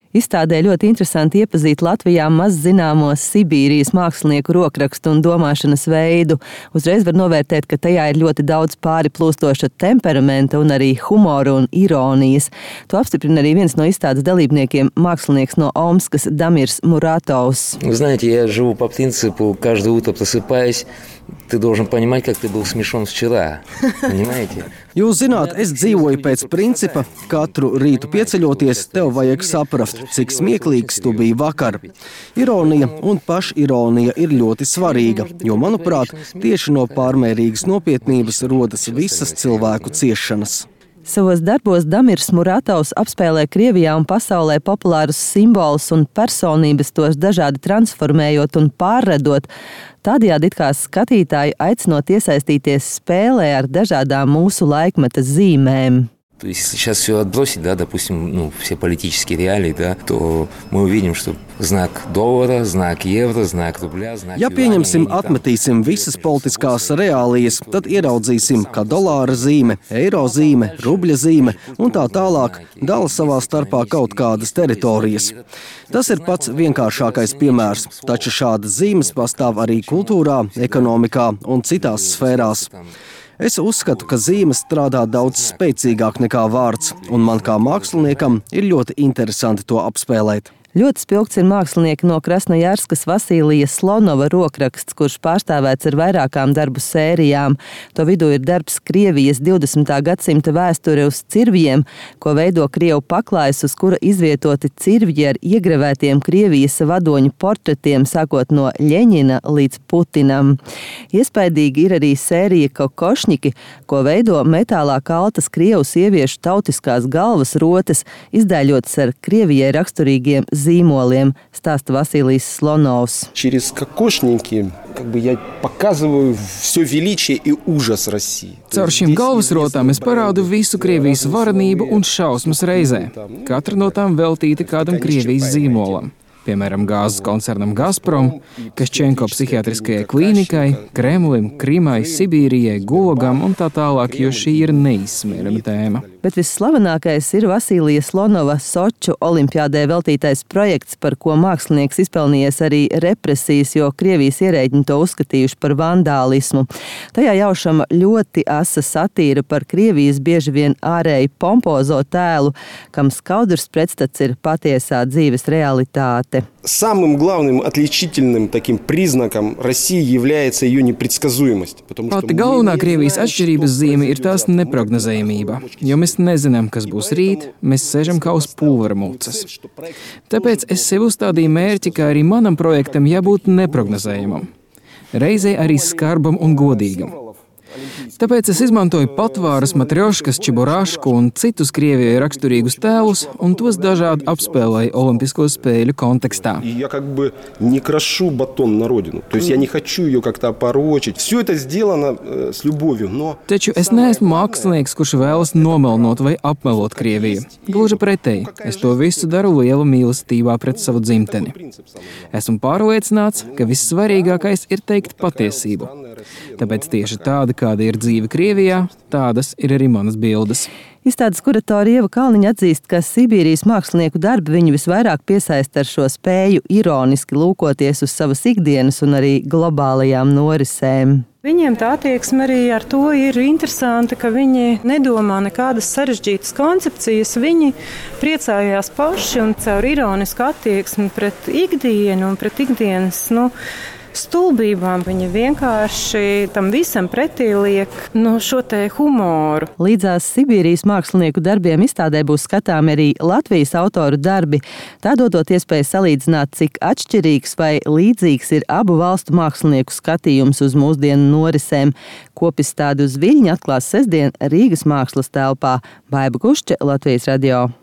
Izstādē ļoti interesanti iepazīt Latvijā maz zināmo Sibīrijas mākslinieku rokrakstu un domāšanas veidu. Uzreiz var novērtēt, ka tajā ir ļoti daudz pāri plūstoša temperamenta un arī humora un ironijas. To apstiprina arī viens no izstādes dalībniekiem, mākslinieks no Omskas Damirs Muratovs. Вы знаете, я живу по принципу, каждое утро просыпаясь, ты должен понимать, как ты был смешон вчера. Понимаете? Jūs zināt, es dzīvoju pēc principa, katru rītu pieceļoties, tev vajag saprast, cik smieklīgs tu biji vakar. Ironija un pašironija ir ļoti svarīga, jo, manuprāt, tieši no pārmērīgas nopietnības rodas visas cilvēku ciešanas. Savos darbos Damirs Muratovs apspēlē Krievijā un pasaulē populārus simbolus un personības, tos dažādi transformējot un pārredot, tādējādi it kā skatītāji aicinot iesaistīties spēlē ar dažādām mūsu laikmeta zīmēm. То есть, если сейчас все отбросить, да, допустим, все политические реалии, да, то мы увидим, что знак доллара, знак евро, знак рубля, знак Ja pieņemsim, atmetīsim visas politiskās reālijas, tad ieraudzīsim, ka dolāra zīme, eiro zīme, rubļa zīme un tā tālāk dala savā starpā kaut kādas teritorijas. Tas ir pats vienkāršākais piemērs, taču šādas zīmes pastāv arī kultūrā, ekonomikā un citās sfērās. Es uzskatu, ka zīme strādā daudz spēcīgāk nekā vārds, un man kā māksliniekam ir ļoti interesanti to apspēlēt. Ļoti spilgts ir mākslinieki no Krasnojarskas Vasilija Slonova rokraksts, kurš pārstāvēts ar vairākām darbu sērijām. To vidū ir darbs Krievijas 20. gadsimta vēsture uz cirvjiem, ko veido krievu paklājs, uz kura izvietoti cirvji ar iegravētiem Krievijas vadoņu portretiem, sākot no Ļeņina līdz Putinam. Iespaidīgi ir arī sērija Kokošņiki, ko veido metālā kaltas krievu sieviešu tautiskās galvas rotes, izdēļotas ar Krievijai raksturīgiem zīmoliem, stāsta Vasilijs Slonovs. Через кокошники я показываю все величие и ужас России. Caur šīm galvasrotām es parādu visu Krievijas varenību un šausmas reizē. Katra no tām veltīta kādam Krievijas zīmolam. Piemēram, gāzes koncernam Gazprom, Kaščenko psihiatriskajai klīnikai, Kremlim, Krimai, Sibīrijai, Gulagam un tā tālāk, jo šī ir neizsmērama tēma. Bet visslavenākais ir Vasilija Slonova Soču olimpiādē veltītais projekts, par ko mākslinieks izpelnījies arī represijas, jo Krievijas ierēģi to uzskatījuši par vandālismu. Tajā jaušama ļoti asa satīra par Krievijas bieži vien ārēji pompozo tēlu, kam skaudrs pretstats ir patiesā dzīves realitāte. Самым главным отличительным таким признаком России является ее непредсказуемость. Pati galvenā Krievijas atšķirības zīme ir tās neprognozējamība, jo mēs nezinām, kas būs rīt, mēs sēžam kā uz pulvera mucas. Tāpēc es sev uzstādīju mērķi, ka arī manam projektam jābūt neprognozējamam, reizē arī skarbam un godīgam. Tāpēc es izmantoju patvāras, matrioškas, čiburāšku un citus Krievijai raksturīgus tēlus un tos dažādi apspēlēju Olimpisko spēļu kontekstā. Я не крашу батон на родину. То есть я не хочу ее как-то опорочить. Все это сделано с любовью, но... Taču es neesmu mākslinieks, kurš vēlas nomelnot vai apmelot Krieviju. Gluži pretēji, es to visu daru liela mīlestībā pret savu dzimteni. Esmu pārliecināts, ka vissvarīgākais ir teikt patiesību. Tāpēc tieši tāda, kāda ir dzīve Krievijā, tādas ir arī manas bildes. Izstādes kuratori Ieva Kalniņa atzīst, ka Sibīrijas mākslinieku darbi viņu visvairāk piesaista ar šo spēju ironiski lūkoties uz savas ikdienas un arī globālajām norisēm. Viņiem tā attieksme arī ar to ir interesanti, ka viņi nedomā nekādas sarežģītas koncepcijas. Viņi priecājās paši un caur ironisku attieksmi pret ikdienu un pret ikdienas, stulbībām. Viņi vienkārši tam visam pretī liek šo te humoru. Līdzās Sibīrijas mākslinieku darbiem izstādē būs skatāmi arī Latvijas autoru darbi, tā dodot iespēju salīdzināt, cik atšķirīgs vai līdzīgs ir abu valstu mākslinieku skatījums uz mūsdienu norisēm. Kopizstādi uz Viļņu atklās sestdien Rīgas mākslas telpā. Baiba Kušče, Latvijas radio.